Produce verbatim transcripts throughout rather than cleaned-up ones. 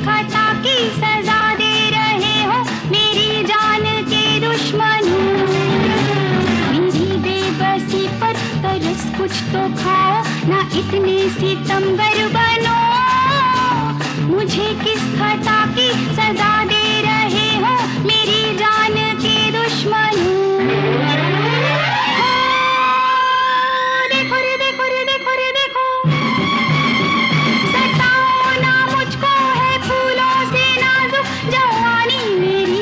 खता की सजा दे रहे हो मेरी जान के दुश्मनों। मेरी बेबसी पर तरस कुछ तो खाओ, ना इतने सितमगर बनो। मुझे किस खता की सजा दे रहे हो मेरी जान के दुश्मनों। देखो रे देखो रे देखो रे देखो, सताओ ना मुझको है फूलों से नाजुक जवानी मेरी।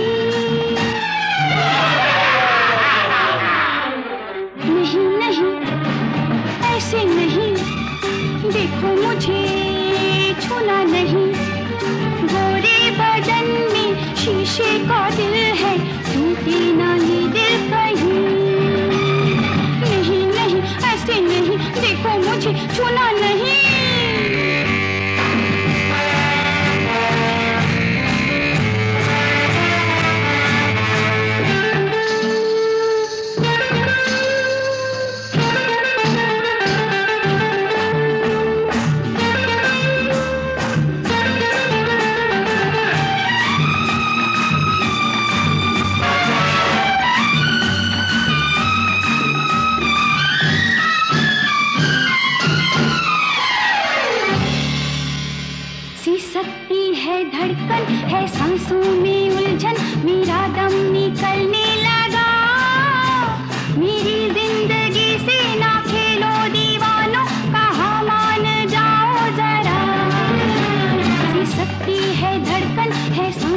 नहीं नहीं ऐसे नहीं, देखो मुझे छूना नहीं। गोरे बदन में शीशे का दिल है, टूटे ना ये दिल कहीं। नहीं नहीं ऐसे नहीं, देखो मुझे छूना नहीं। सकती है धड़कन है सांसों में उलझन, मेरा दम निकलने लगा। मेरी जिंदगी से ना खेलो दीवानों, कहा मान जाओ जरा। सी सकती है धड़कन है